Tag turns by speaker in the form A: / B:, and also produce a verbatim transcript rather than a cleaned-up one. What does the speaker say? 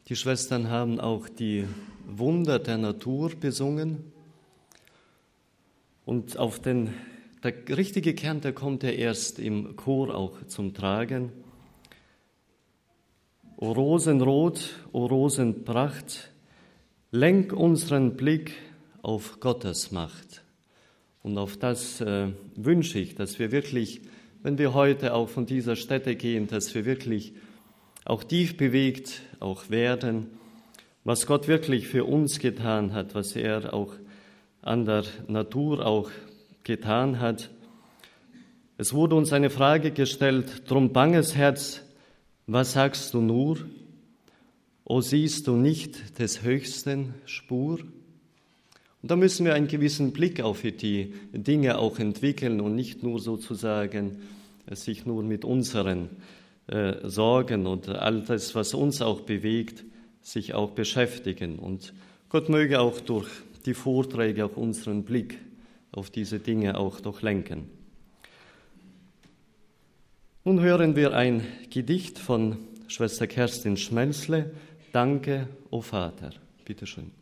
A: Die Schwestern haben auch die Wunder der Natur besungen. Und auf den, der richtige Kern, der kommt ja erst im Chor auch zum Tragen. O Rosenrot, o Rosenpracht, lenk unseren Blick auf Gottes Macht. Und auf das äh, wünsche ich, dass wir wirklich, wenn wir heute auch von dieser Stätte gehen, dass wir wirklich auch tief bewegt auch werden, was Gott wirklich für uns getan hat, was er auch an der Natur auch getan hat. Es wurde uns eine Frage gestellt, drum banges Herz, was sagst du nur? O siehst du nicht des Höchsten Spur? Und da müssen wir einen gewissen Blick auf die Dinge auch entwickeln und nicht nur sozusagen sich nur mit unseren äh, Sorgen und all das, was uns auch bewegt, sich auch beschäftigen. Und Gott möge auch durch die Vorträge auch unseren Blick auf diese Dinge auch doch lenken. Nun hören wir ein Gedicht von Schwester Kerstin Schmelzle, Danke, o Vater. Bitte schön.